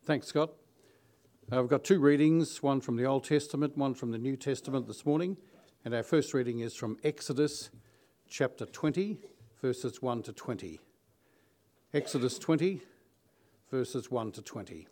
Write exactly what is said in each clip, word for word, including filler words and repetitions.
Thanks, Scott. Uh, we've got two readings, one from the Old Testament, one from the New Testament this morning. And our first reading is from Exodus chapter twenty, verses one to twenty. Exodus twenty, verses one to twenty.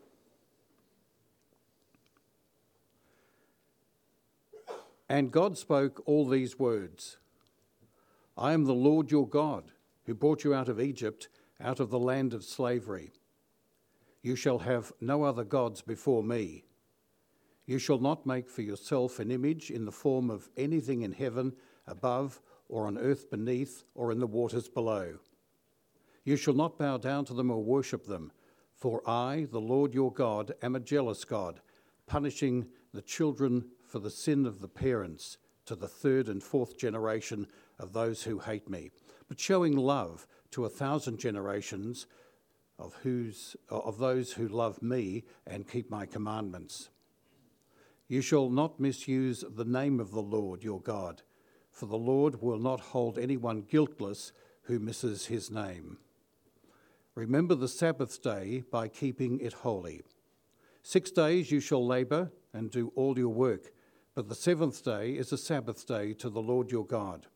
And God spoke all these words. I am the Lord your God, who brought you out of Egypt, out of the land of slavery. You shall have no other gods before me. You shall not make for yourself an image in the form of anything in heaven above, or on earth beneath, or in the waters below. You shall not bow down to them or worship them, for I, the Lord your God, am a jealous God, punishing the children for the sin of the parents to the third and fourth generation of those who hate me, but showing love to a thousand generations of whose of those who love me and keep my commandments. You shall not misuse the name of the Lord your God, for the Lord will not hold anyone guiltless who misses his name. Remember the Sabbath day by keeping it holy. Six days you shall labour and do all your work, but the seventh day is a Sabbath day to the Lord your God.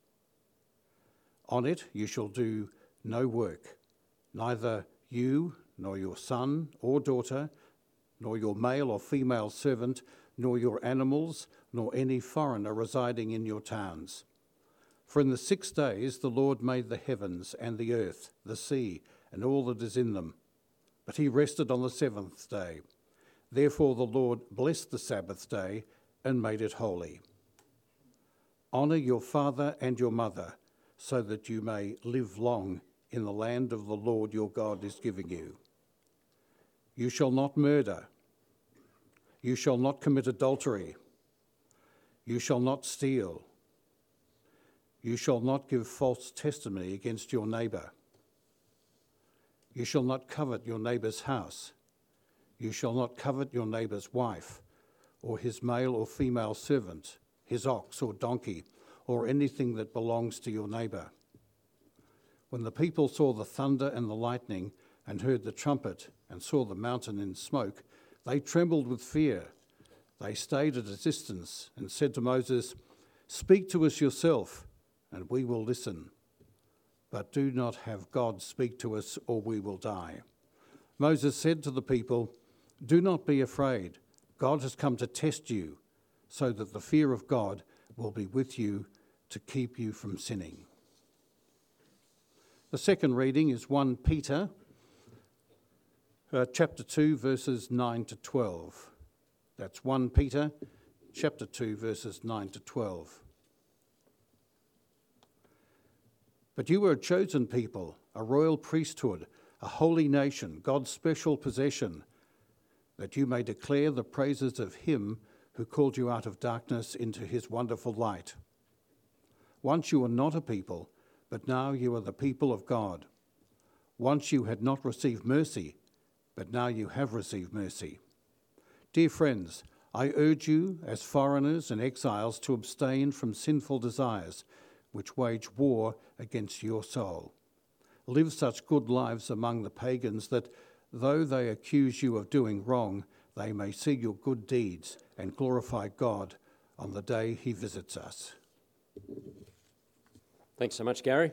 On it you shall do no work, neither you, nor your son or daughter, nor your male or female servant, nor your animals, nor any foreigner residing in your towns. For in the six days the Lord made the heavens and the earth, the sea, and all that is in them. But he rested on the seventh day. Therefore the Lord blessed the Sabbath day and made it holy. Honour your father and your mother, so that you may live long in the land of the Lord your God is giving you. You shall not murder. You shall not commit adultery. You shall not steal. You shall not give false testimony against your neighbour. You shall not covet your neighbour's house. You shall not covet your neighbour's wife, or his male or female servant, his ox or donkey, or anything that belongs to your neighbour. When the people saw the thunder and the lightning, and heard the trumpet, and saw the mountain in smoke, they trembled with fear. They stayed at a distance and said to Moses, "Speak to us yourself, and we will listen. But do not have God speak to us, or we will die." Moses said to the people, "Do not be afraid. God has come to test you, so that the fear of God will be with you to keep you from sinning." The second reading is First Peter uh, chapter two, verses nine to twelve. That's First Peter chapter two, verses nine to twelve. But you are a chosen people, a royal priesthood, a holy nation, God's special possession, that you may declare the praises of him who called you out of darkness into his wonderful light. Once you were not a people, but now you are the people of God. Once you had not received mercy, but now you have received mercy. Dear friends, I urge you as foreigners and exiles to abstain from sinful desires, which wage war against your soul. Live such good lives among the pagans that, though they accuse you of doing wrong, they may see your good deeds and glorify God on the day he visits us. Thanks so much, Gary.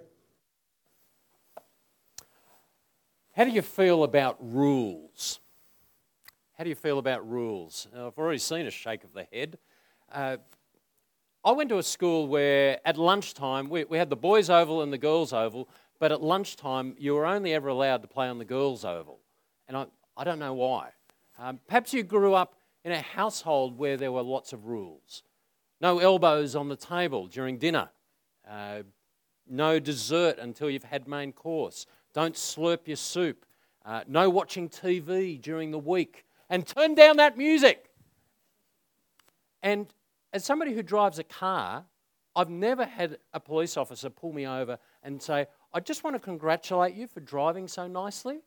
How do you feel about rules? How do you feel about rules? Now, I've already seen a shake of the head. Uh, I went to a school where at lunchtime, we, we had the boys' oval and the girls' oval, but at lunchtime you were only ever allowed to play on the girls' oval. And I, I don't know why. Um, perhaps you grew up in a household where there were lots of rules. No elbows on the table during dinner. Uh, no dessert until you've had main course. Don't slurp your soup. Uh, no watching T V during the week. And turn down that music. And as somebody who drives a car, I've never had a police officer pull me over and say, "I just want to congratulate you for driving so nicely."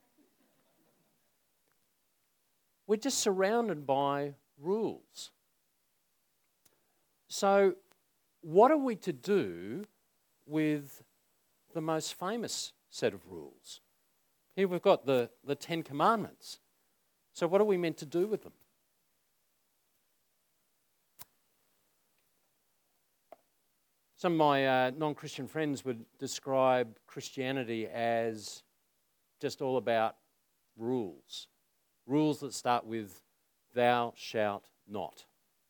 We're just surrounded by rules. So what are we to do with the most famous set of rules? Here we've got the, the Ten Commandments. So what are we meant to do with them? Some of my uh, non-Christian friends would describe Christianity as just all about rules. Rules that start with thou shalt not.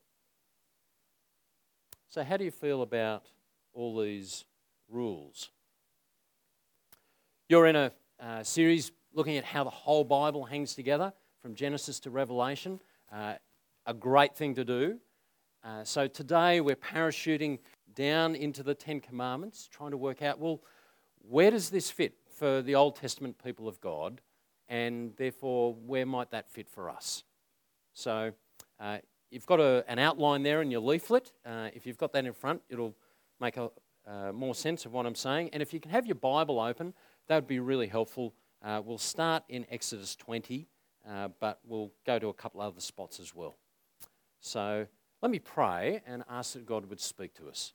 So how do you feel about all these rules? You're in a uh, series looking at how the whole Bible hangs together from Genesis to Revelation. Uh, a great thing to do. Uh, so today we're parachuting down into the Ten Commandments, trying to work out, well, where does this fit for the Old Testament people of God, and therefore where might that fit for us? So uh, you've got a, an outline there in your leaflet. Uh, if you've got that in front, it'll make a, uh, more sense of what I'm saying. And if you can have your Bible open, that would be really helpful. Uh, we'll start in Exodus twenty, uh, but we'll go to a couple other spots as well. So let me pray and ask that God would speak to us.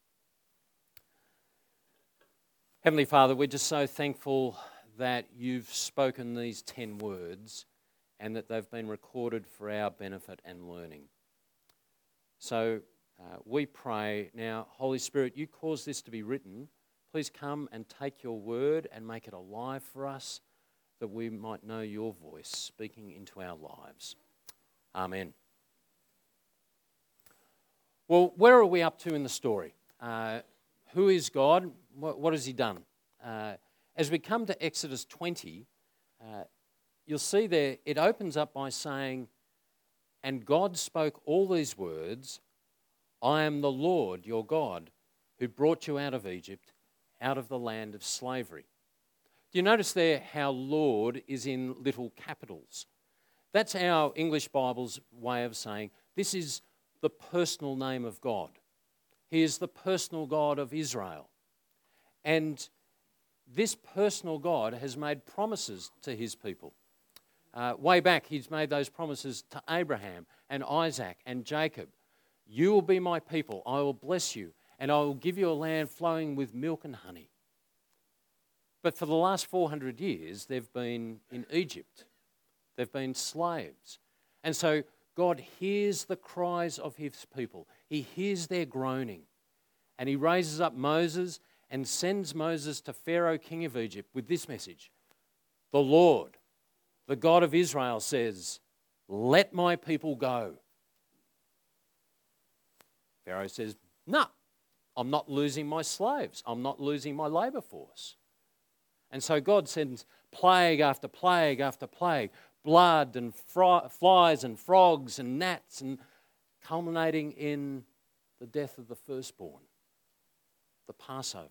Heavenly Father, we're just so thankful that you've spoken these ten words and that they've been recorded for our benefit and learning. So uh, we pray now, Holy Spirit, you cause this to be written. Please come and take your word and make it alive for us, that we might know your voice speaking into our lives. Amen. Well, where are we up to in the story? Uh, who is God? What, what has he done? Uh, as we come to Exodus twenty, uh, you'll see there it opens up by saying, and God spoke all these words, I am the Lord your God who brought you out of Egypt, out of the land of slavery. Do you notice there how Lord is in little capitals? That's our English Bible's way of saying this is the personal name of God. He is the personal God of Israel. And this personal God has made promises to his people. Uh, way back, he's made those promises to Abraham and Isaac and Jacob. You will be my people. I will bless you, and I will give you a land flowing with milk and honey. But for the last four hundred years, they've been in Egypt. They've been slaves. And so God hears the cries of his people. He hears their groaning. And he raises up Moses and sends Moses to Pharaoh, king of Egypt, with this message. The Lord, the God of Israel, says, let my people go. Pharaoh says, no, I'm not losing my slaves. I'm not losing my labour force. And so God sends plague after plague after plague, blood and fr- flies and frogs and gnats, and culminating in the death of the firstborn, the Passover.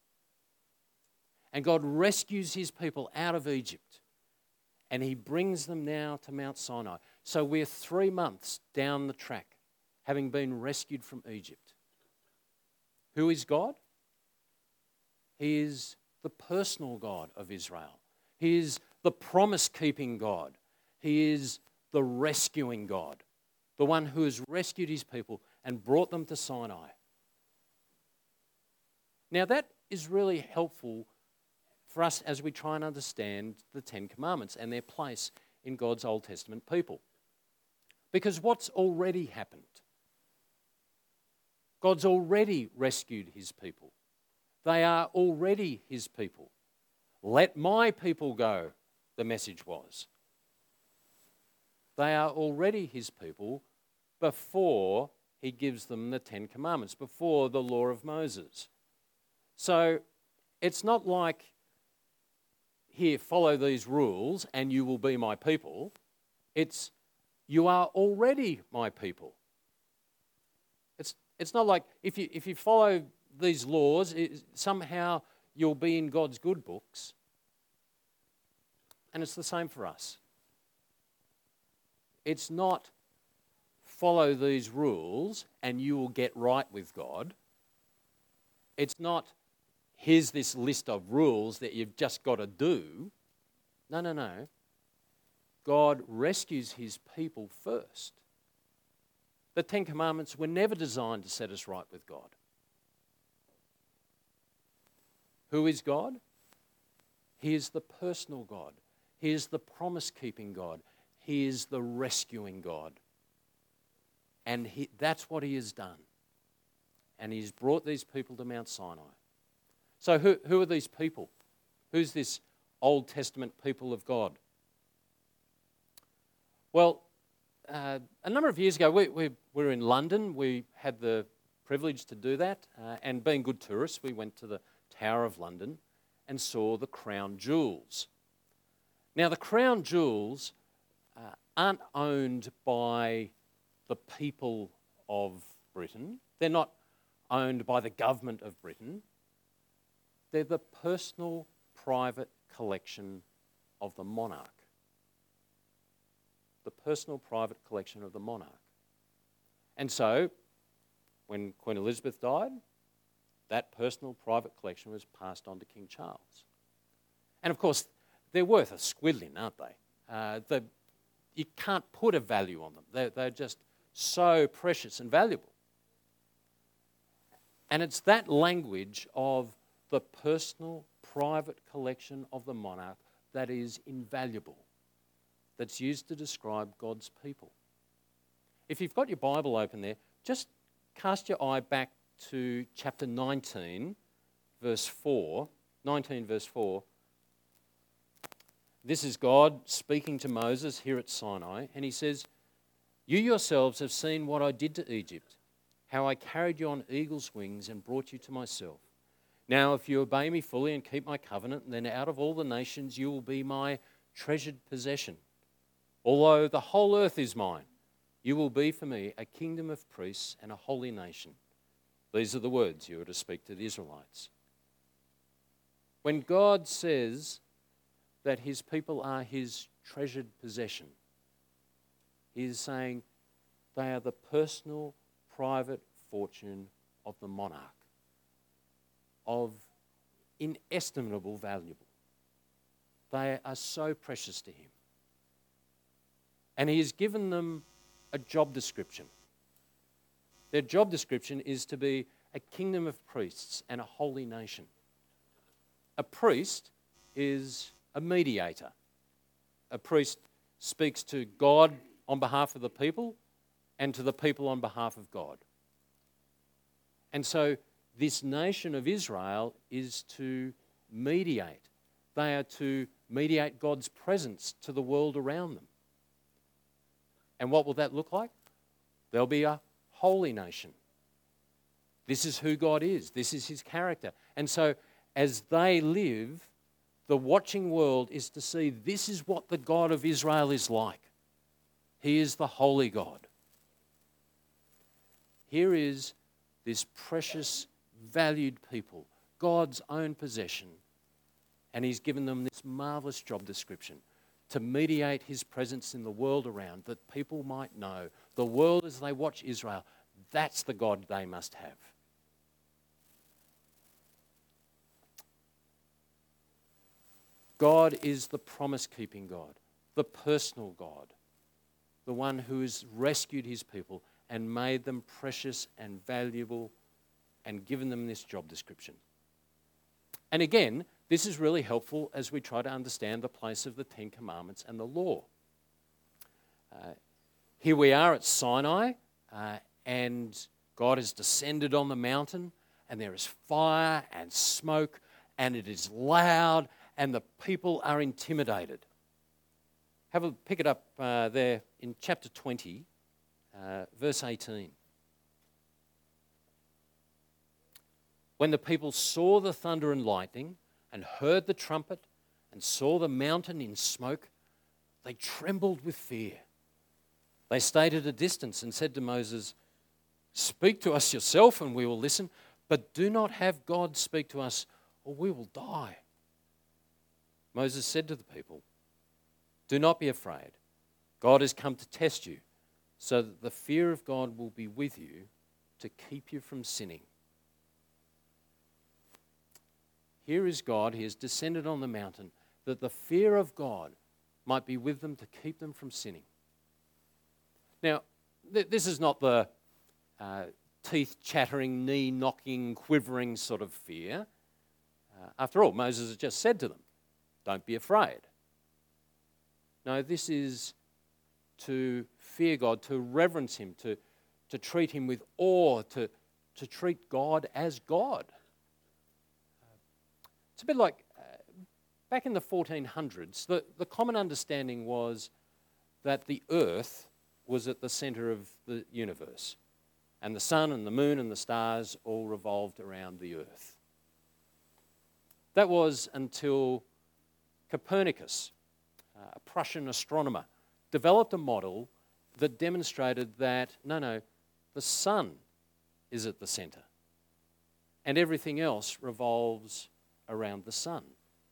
And God rescues his people out of Egypt, and he brings them now to Mount Sinai. So we're three months down the track, having been rescued from Egypt. Who is God? He is the personal God of Israel. He is the promise-keeping God. He is the rescuing God, the one who has rescued his people and brought them to Sinai. Now that is really helpful for us as we try and understand the Ten Commandments and their place in God's Old Testament people. Because what's already happened? God's already rescued his people. They are already his people. Let my people go, the message was. They are already his people before he gives them the Ten Commandments, before the law of Moses. So it's not like, here, follow these rules and you will be my people. It's, you are already my people. It's, it's not like if you, if you follow these laws, it, somehow you'll be in God's good books. And it's the same for us. It's not follow these rules and you will get right with God. It's not here's this list of rules that you've just got to do. No, no, no. God rescues his people first. The Ten Commandments were never designed to set us right with God. Who is God? He is the personal God. He is the promise-keeping God. He is the rescuing God. And he, that's what he has done. And he's brought these people to Mount Sinai. So who, who are these people? Who's this Old Testament people of God? Well, uh, a number of years ago, we, we were in London. We had the privilege to do that. Uh, and being good tourists, we went to the Tower of London and saw the Crown Jewels. Now, the Crown Jewels uh, aren't owned by the people of Britain. They're not owned by the government of Britain. They're the personal, private collection of the monarch. The personal, private collection of the monarch. And so, when Queen Elizabeth died, that personal, private collection was passed on to King Charles. And of course, they're worth a squillion, aren't they? Uh, the, you can't put a value on them. They're, they're just so precious and valuable. And it's that language of the personal, private collection of the monarch that is invaluable, that's used to describe God's people. If you've got your Bible open there, just cast your eye back to chapter nineteen, verse four. nineteen, verse four. This is God speaking to Moses here at Sinai, and he says, "You yourselves have seen what I did to Egypt, how I carried you on eagle's wings and brought you to myself. Now, if you obey me fully and keep my covenant, then out of all the nations you will be my treasured possession. Although the whole earth is mine, you will be for me a kingdom of priests and a holy nation." These are the words you are to speak to the Israelites. When God says that his people are his treasured possession, he is saying they are the personal, private fortune of the monarch, of inestimable value. They are so precious to him. And he has given them a job description. Their job description is to be a kingdom of priests and a holy nation. A priest is a mediator. A priest speaks to God on behalf of the people and to the people on behalf of God. And so this nation of Israel is to mediate. They are to mediate God's presence to the world around them. And what will that look like? There'll be a holy nation. This is who God is. This is his character. And so as they live, the watching world is to see this is what the God of Israel is like. He is the holy God. Here is this precious, valued people, God's own possession, and he's given them this marvelous job description to mediate his presence in the world around, that people might know, the world as they watch Israel, that's the God they must have. God is the promise-keeping God, the personal God, the one who has rescued his people and made them precious and valuable and given them this job description. And again, this is really helpful as we try to understand the place of the Ten Commandments and the law. Uh, here we are at Sinai, uh, and God has descended on the mountain, and there is fire and smoke, and it is loud, and the people are intimidated. Have a pick it up uh, there in chapter twenty, uh, verse eighteen. When the people saw the thunder and lightning and heard the trumpet and saw the mountain in smoke, they trembled with fear. They stayed at a distance and said to Moses, "Speak to us yourself and we will listen, but do not have God speak to us or we will die." Moses said to the people, "Do not be afraid. God has come to test you, so that the fear of God will be with you to keep you from sinning." Here is God. He has descended on the mountain that the fear of God might be with them to keep them from sinning. Now, th- this is not the uh, teeth-chattering, knee-knocking, quivering sort of fear. Uh, after all, Moses has just said to them, "Don't be afraid." No, this is to fear God, to reverence him, to, to treat him with awe, to, to treat God as God. It's a bit like uh, back in the fourteen hundreds, the, the common understanding was that the earth was at the centre of the universe, and the sun and the moon and the stars all revolved around the earth. That was until Copernicus, uh, a Prussian astronomer, developed a model that demonstrated that, no, no, the sun is at the centre, and everything else revolves around the sun.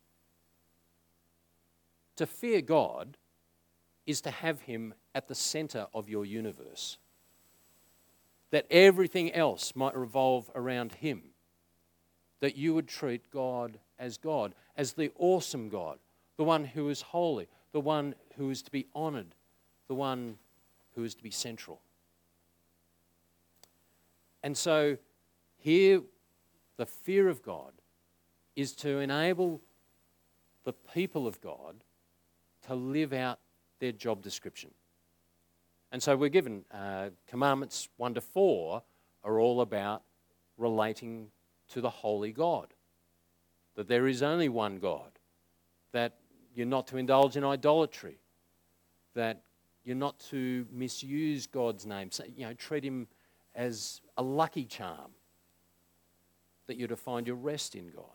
To fear God is to have him at the centre of your universe, that everything else might revolve around him, that you would treat God as God, as the awesome God, the one who is holy, the one who is to be honoured, the one who is to be central. And so here, the fear of God is to enable the people of God to live out their job description. And so we're given uh, commandments one to four are all about relating to the holy God, that there is only one God, that you're not to indulge in idolatry, that you're not to misuse God's name, so, you know, treat him as a lucky charm, that you're to find your rest in God.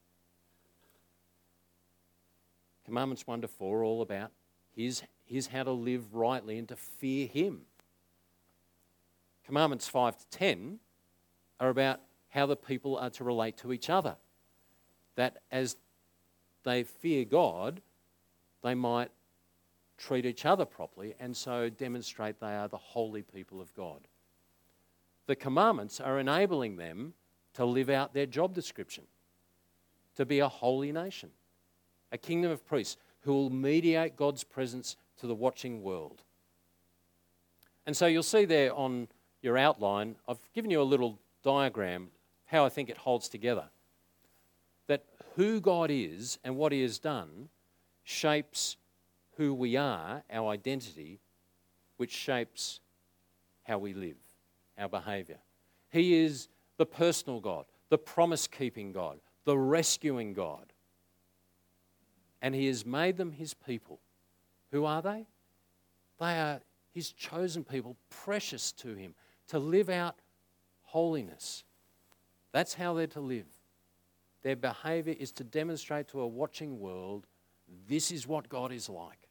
Commandments one to four are all about here's, here's how to live rightly and to fear him. Commandments five to ten are about how the people are to relate to each other, that as they fear God, they might treat each other properly and so demonstrate they are the holy people of God. The commandments are enabling them to live out their job description, to be a holy nation, a kingdom of priests who will mediate God's presence to the watching world. And so you'll see there on your outline, I've given you a little diagram, how I think it holds together. That who God is and what he has done shapes who we are, our identity, which shapes how we live, our behaviour. He is the personal God, the promise-keeping God, the rescuing God. And he has made them his people. Who are they? They are his chosen people, precious to him, to live out holiness. That's how they're to live. Their behaviour is to demonstrate to a watching world, this is what God is like.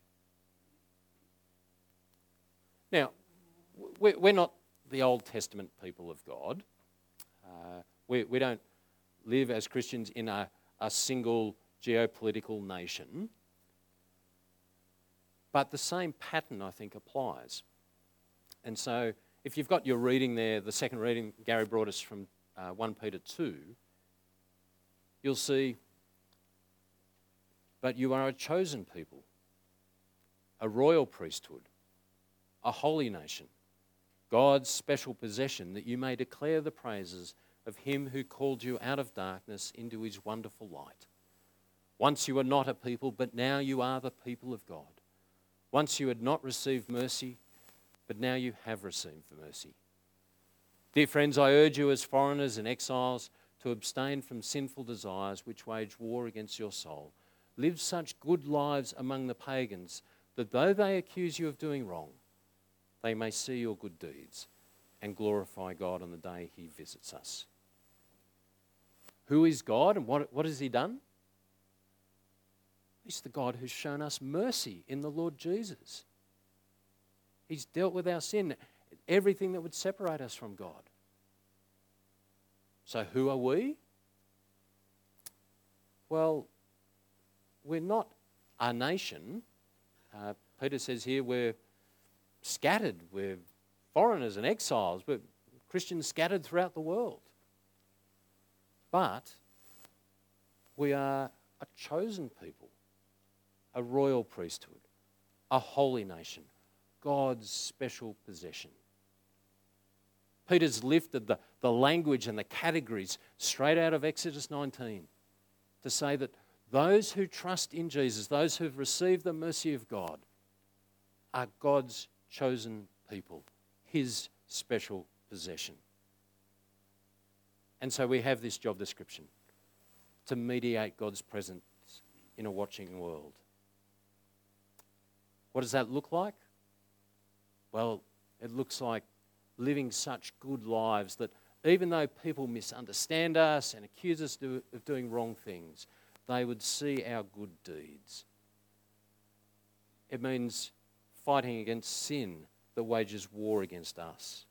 Now, we're not the Old Testament people of God. Uh, we, we don't live as Christians in a, a single geopolitical nation. But the same pattern, I think, applies. And so if you've got your reading there, the second reading Gary brought us from uh, First Peter two, you'll see, but you are a chosen people, a royal priesthood, a holy nation, God's special possession, that you may declare the praises of him who called you out of darkness into his wonderful light. Once you were not a people, but now you are the people of God. Once you had not received mercy, but now you have received mercy. Dear friends, I urge you as foreigners and exiles to abstain from sinful desires which wage war against your soul. Live such good lives among the pagans that though they accuse you of doing wrong, they may see your good deeds and glorify God on the day he visits us. Who is God and what, what has he done? He's the God who's shown us mercy in the Lord Jesus. He's dealt with our sin, everything that would separate us from God. So who are we? Well, we're not a nation. Uh, Peter says here we're scattered, we're foreigners and exiles, we're Christians scattered throughout the world. But we are a chosen people, a royal priesthood, a holy nation, God's special possession. Peter's lifted the, the language and the categories straight out of Exodus nineteen to say that those who trust in Jesus, those who've received the mercy of God, are God's chosen people, his special possession. And so we have this job description, to mediate God's presence in a watching world. What does that look like? Well, it looks like living such good lives that even though people misunderstand us and accuse us do, of doing wrong things, they would see our good deeds. It means fighting against sin that wages war against us.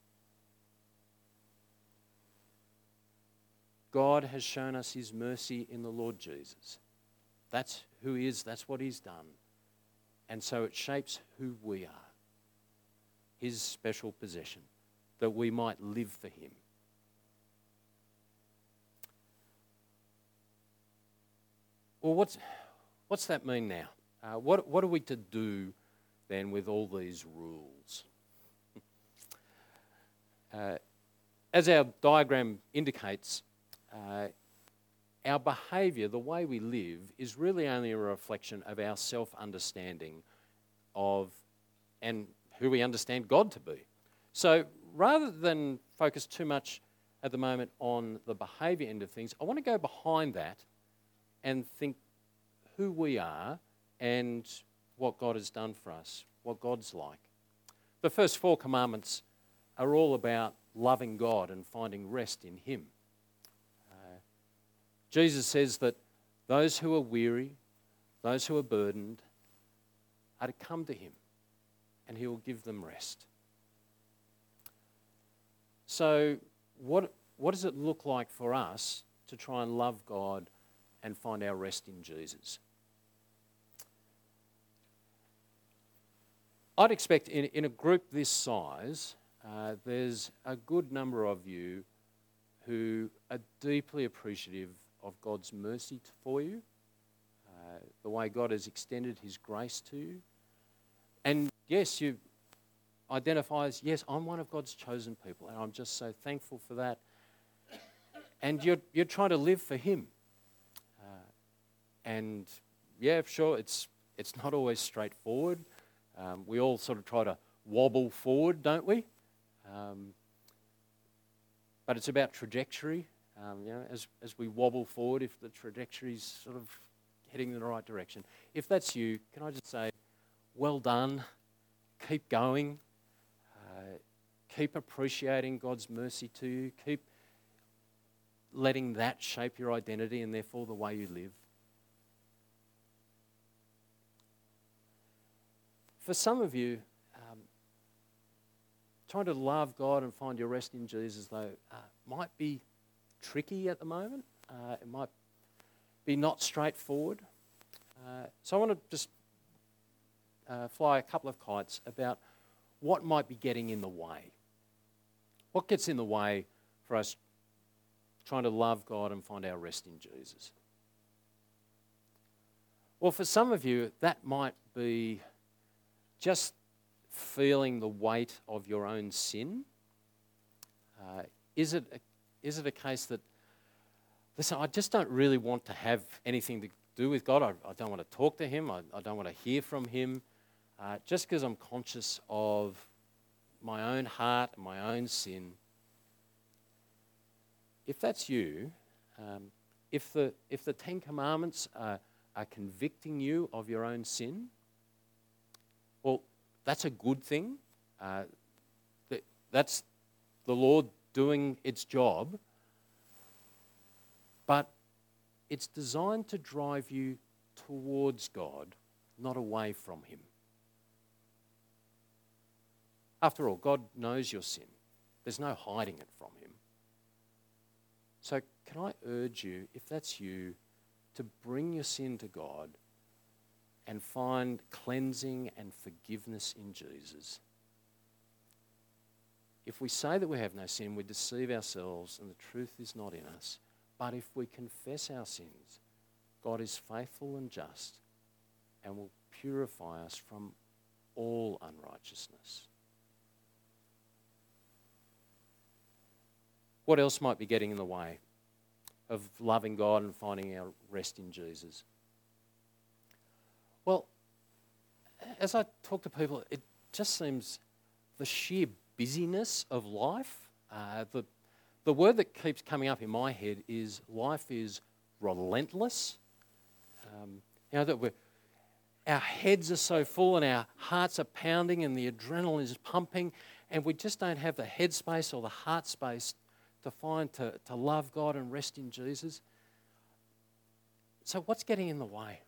God has shown us his mercy in the Lord Jesus. That's who he is, that's what he's done. And so it shapes who we are, his special possession, that we might live for him. Well, what's, what's that mean now? Uh, what, what are we to do then with all these rules? uh, as our diagram indicates, Uh, our behaviour, the way we live, is really only a reflection of our self-understanding of and who we understand God to be. So rather than focus too much at the moment on the behaviour end of things, I want to go behind that and think who we are and what God has done for us, what God's like. The first four commandments are all about loving God and finding rest in him. Jesus says that those who are weary, those who are burdened, are to come to him and he will give them rest. So what, what does it look like for us to try and love God and find our rest in Jesus? I'd expect in, in a group this size, uh, there's a good number of you who are deeply appreciative of God's mercy for you, uh, the way God has extended his grace to you. And yes, you identify as, yes, I'm one of God's chosen people, and I'm just so thankful for that. And you're, you're trying to live for him. Uh, and yeah, sure, it's, it's not always straightforward. Um, we all sort of try to wobble forward, don't we? Um, but it's about trajectory. Um, you know, as, as we wobble forward, if the trajectory's sort of heading in the right direction. If that's you, can I just say, well done, keep going, uh, keep appreciating God's mercy to you, keep letting that shape your identity and therefore the way you live. For some of you, um, trying to love God and find your rest in Jesus, though, uh, might be tricky at the moment. Uh, it might be not straightforward. Uh, so I want to just uh, fly a couple of kites about what might be getting in the way. What gets in the way for us trying to love God and find our rest in Jesus? Well, for some of you, that might be just feeling the weight of your own sin. Uh, is it a Is it a case that, listen, I just don't really want to have anything to do with God. I, I don't want to talk to him. I, I don't want to hear from him. Uh, just because I'm conscious of my own heart and my own sin. If that's you, um, if the if the Ten Commandments are, are convicting you of your own sin, well, that's a good thing. Uh, that, that's the Lord doing its job, but it's designed to drive you towards God, not away from him. After all, God knows your sin. There's no hiding it from him. So can I urge you, if that's you, to bring your sin to God and find cleansing and forgiveness in Jesus. If we say that we have no sin, we deceive ourselves and the truth is not in us. But if we confess our sins, God is faithful and just and will purify us from all unrighteousness. What else might be getting in the way of loving God and finding our rest in Jesus? Well, as I talk to people, it, just seems the sheer busyness of life. Uh, the, the word that keeps coming up in my head is life is relentless. Um, you know, that we're, our heads are so full and our hearts are pounding and the adrenaline is pumping, and we just don't have the headspace or the heart space to find to, to love God and rest in Jesus. So what's getting in the way?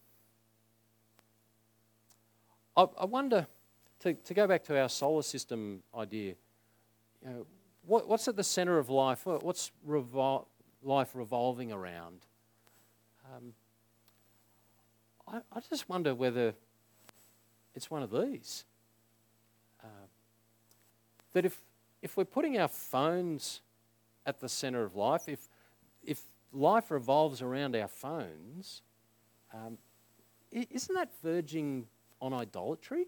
I, I wonder, to, to go back to our solar system idea, you know, what, what's at the centre of life? What, what's revol- life revolving around? Um, I, I just wonder whether it's one of these. Uh, that if if we're putting our phones at the centre of life, if if life revolves around our phones, um, isn't that verging on idolatry?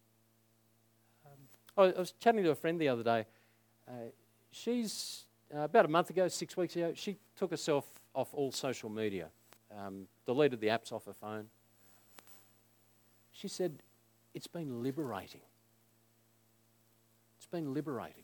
Um, I, I was chatting to a friend the other day. Uh, she's uh, about a month ago, six weeks ago, she took herself off all social media, um, deleted the apps off her phone. She said, it's been liberating. It's been liberating.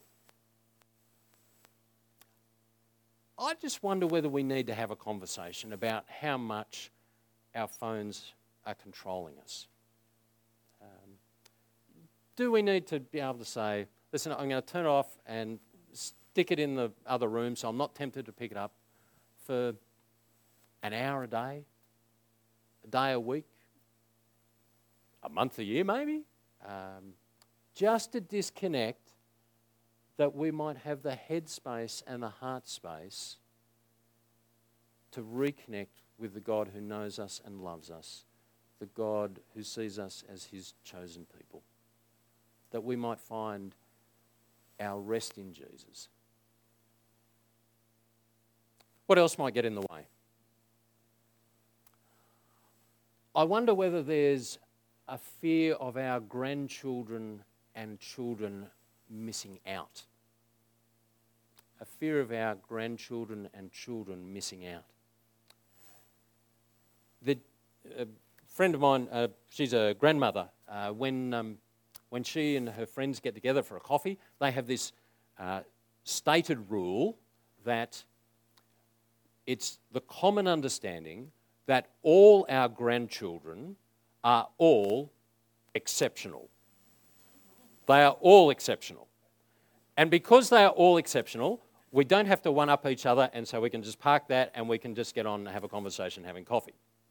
I just wonder whether we need to have a conversation about how much our phones are controlling us. Um, do we need to be able to say, listen, I'm going to turn it off and stick it in the other room so I'm not tempted to pick it up for an hour a day, a day a week, a month a year maybe, um, just to disconnect, that we might have the head space and the heart space to reconnect with the God who knows us and loves us, the God who sees us as his chosen people, that we might find our rest in Jesus. What else might get in the way? I wonder whether there's a fear of our grandchildren and children missing out. A fear of our grandchildren and children missing out. The, a friend of mine, uh, she's a grandmother, uh, when, um, when she and her friends get together for a coffee, they have this uh, stated rule that it's the common understanding that all our grandchildren are all exceptional. They are all exceptional. And because they are all exceptional, we don't have to one-up each other, and so we can just park that and we can just get on and have a conversation having coffee.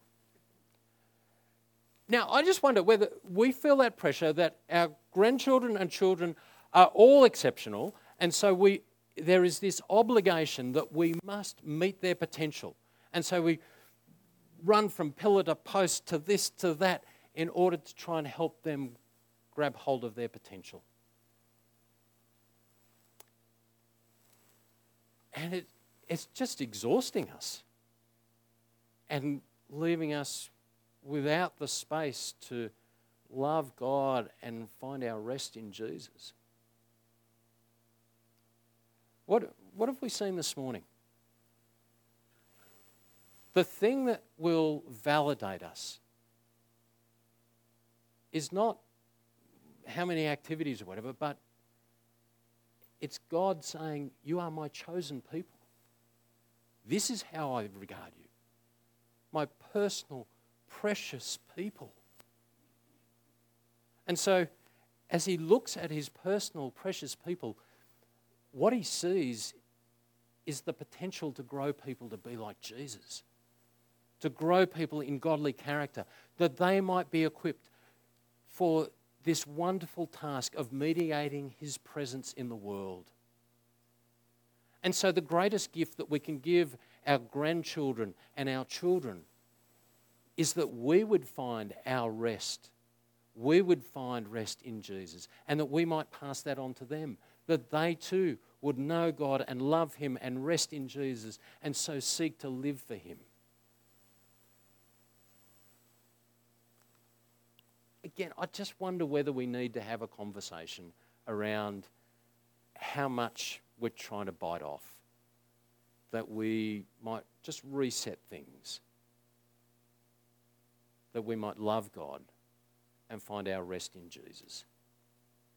Now, I just wonder whether we feel that pressure that our grandchildren and children are all exceptional, and so we there is this obligation that we must meet their potential. And so we run from pillar to post to this to that in order to try and help them grab hold of their potential. And it, it's just exhausting us and leaving us without the space to love God and find our rest in Jesus. What, what have we seen this morning? The thing that will validate us is not how many activities or whatever, but it's God saying, you are my chosen people. This is how I regard you. My personal, precious people. And so, as he looks at his personal, precious people, what he sees is the potential to grow people to be like Jesus, to grow people in godly character, that they might be equipped for this wonderful task of mediating his presence in the world. And so the greatest gift that we can give our grandchildren and our children is that we would find our rest. We would find rest in Jesus, and that we might pass that on to them, that they too would know God and love him and rest in Jesus, and so seek to live for him. Again, I just wonder whether we need to have a conversation around how much we're trying to bite off, that we might just reset things, that we might love God and find our rest in Jesus.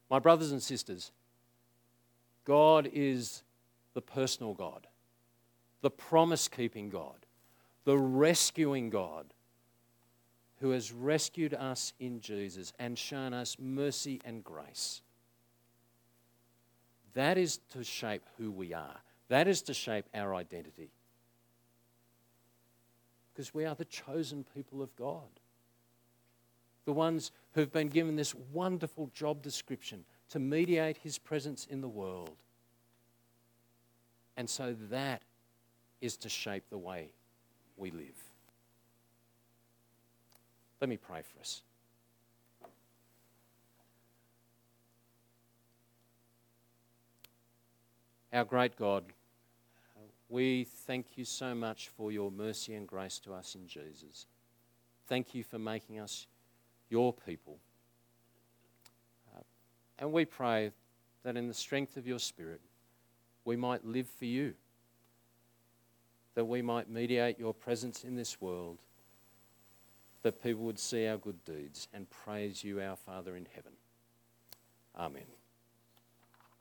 My brothers and sisters, God is the personal God, the promise-keeping God, the rescuing God, who has rescued us in Jesus and shown us mercy and grace. That is to shape who we are. That is to shape our identity. Because we are the chosen people of God. The ones who've been given this wonderful job description to mediate his presence in the world. And so that is to shape the way we live. Let me pray for us. Our great God, we thank you so much for your mercy and grace to us in Jesus. Thank you for making us your people. Uh, and we pray that in the strength of your Spirit, we might live for you, that we might mediate your presence in this world, that people would see our good deeds and praise you, our Father in heaven. Amen.